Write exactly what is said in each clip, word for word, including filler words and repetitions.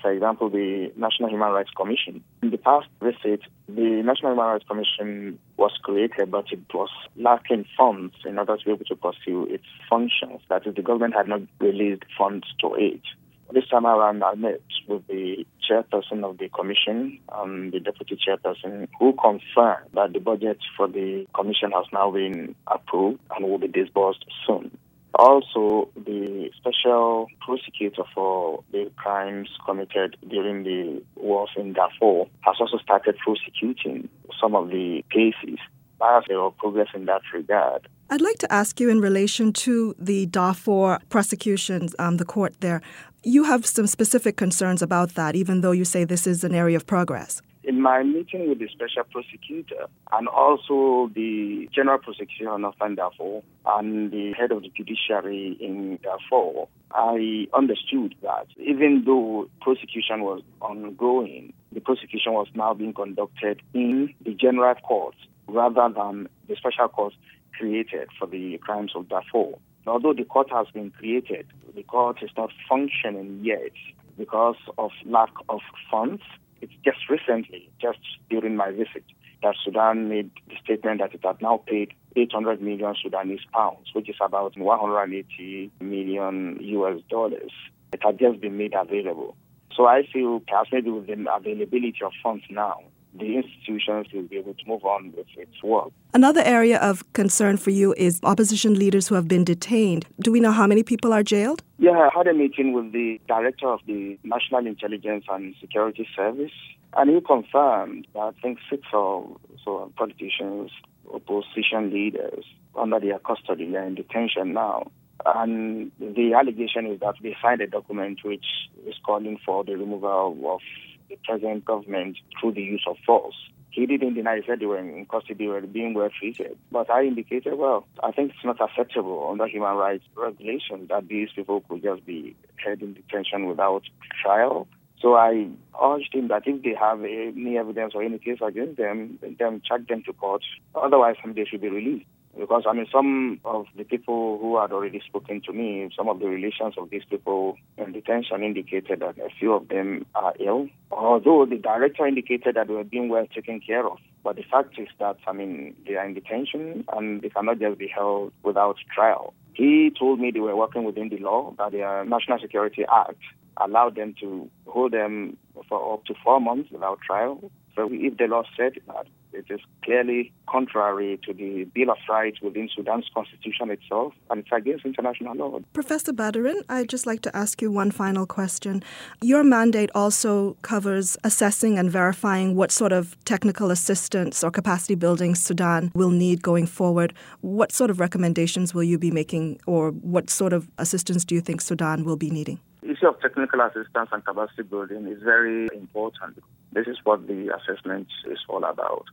For example, the National Human Rights Commission. In the past visit, the National Human Rights Commission was created, but it was lacking funds in order to be able to pursue its functions. That is, the government had not released funds to it. This time around, I met with the chairperson of the commission and the deputy chairperson, who confirmed that the budget for the commission has now been approved and will be disbursed soon. Also, the special prosecutor for the crimes committed during the wars in Darfur has also started prosecuting some of the cases. As there are progress in that regard. I'd like to ask you in relation to the Darfur prosecutions, um, the court there. You have some specific concerns about that, even though you say this is an area of progress. In my meeting with the special prosecutor and also the general prosecutor of Northern Darfur and the head of the judiciary in Darfur, I understood that even though prosecution was ongoing, the prosecution was now being conducted in the general court rather than the special court created for the crimes of Darfur. Although the court has been created, the court is not functioning yet because of lack of funds. It's just recently, just during my visit, that Sudan made the statement that it had now paid eight hundred million Sudanese pounds, which is about one hundred eighty million U S dollars. It had just been made available. So I feel perhaps maybe with the availability of funds now, the institutions will be able to move on with its work. Another area of concern for you is opposition leaders who have been detained. Do we know how many people are jailed? Yeah, I had a meeting with the director of the National Intelligence and Security Service, and he confirmed that I think six or so politicians, opposition leaders, under their custody are in detention now. And the allegation is that they signed a document which is calling for the removal of the present government through the use of force. He didn't deny, he said they were in custody, they were being well treated. But I indicated, well, I think it's not acceptable under human rights regulations that these people could just be held in detention without trial. So I urged him that if they have any evidence or any case against them, then charge them to court. Otherwise, they should be released. Because, I mean, some of the people who had already spoken to me, some of the relations of these people in detention indicated that a few of them are ill. Although the director indicated that they were being well taken care of. But the fact is that, I mean, they are in detention and they cannot just be held without trial. He told me they were working within the law, that the National Security Act allowed them to hold them for up to four months without trial. So if the law said that, it is clearly contrary to the Bill of Rights within Sudan's constitution itself, and it's against international law. Professor Badarin, I'd just like to ask you one final question. Your mandate also covers assessing and verifying what sort of technical assistance or capacity building Sudan will need going forward. What sort of recommendations will you be making, or what sort of assistance do you think Sudan will be needing? The issue of technical assistance and capacity building is very important. This is what the assessment is all about.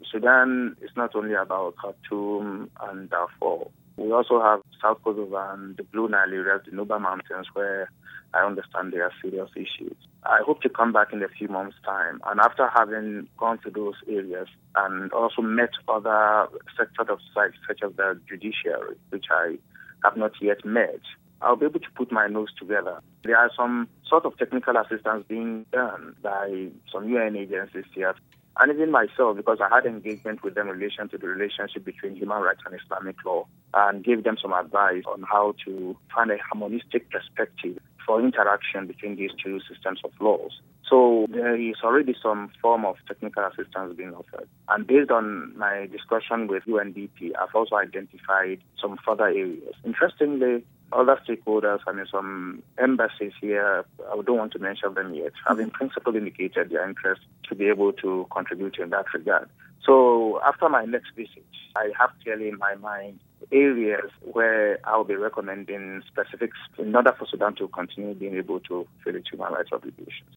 Sudan is not only about Khartoum and Darfur. We also have South Kosovo and the Blue Nile areas, the Nuba Mountains, where I understand there are serious issues. I hope to come back in a few months' time. And after having gone to those areas and also met other sectors of society, such as the judiciary, which I have not yet met, I'll be able to put my nose together. There are some sort of technical assistance being done by some U N agencies here. And even myself, because I had engagement with them in relation to the relationship between human rights and Islamic law, and gave them some advice on how to find a harmonistic perspective for interaction between these two systems of laws. So there is already some form of technical assistance being offered. And based on my discussion with U N D P, I've also identified some further areas. Interestingly, other stakeholders, I mean, some embassies here, I don't want to mention them yet, have in principle indicated their interest to be able to contribute in that regard. So after my next visit, I have clearly in my mind areas where I'll be recommending specifics in order for Sudan to continue being able to fulfill its human rights obligations.